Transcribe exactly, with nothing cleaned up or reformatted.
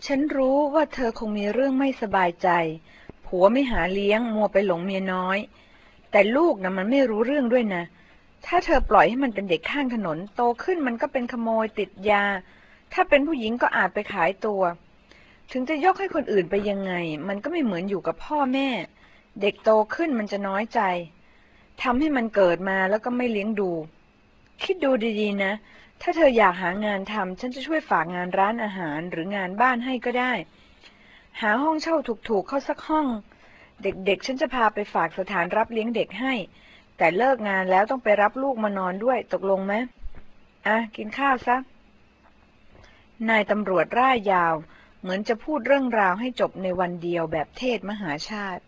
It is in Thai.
ฉันรู้ว่าเธอคงมีเรื่องไม่สบายใจผัวไม่หาเลี้ยงมัวไปหลงเมียน้อยแต่ลูกนะมันไม่รู้เรื่องด้วยนะถ้าเธอปล่อยให้มันเป็นเด็กข้างถนนโตขึ้นมันก็เป็นขโมยติดยาถ้าเป็นผู้หญิงก็อาจไปขายตัวถึงจะยกให้คนอื่นไปยังไงมันก็ไม่เหมือนอยู่กับพ่อแม่เด็กโตขึ้นมันจะน้อยใจทำให้มันเกิดมาแล้วก็ไม่เลี้ยงดูคิดดูดีๆนะถ้าเธออยากหางานทำฉันจะช่วยฝากงานร้านอาหารหรืองานบ้านให้ก็ได้หาห้องเช่าถูกๆเข้าสักห้องเด็กๆฉันจะพาไปฝากสถานรับเลี้ยงเด็กให้แต่เลิกงานแล้วต้องไปรับลูกมานอนด้วยตกลงไหมอ่ะกินข้าวซะนายตำรวจร่ายยาวเหมือนจะพูดเรื่องราวให้จบในวันเดียวแบบเทศมหาชาติ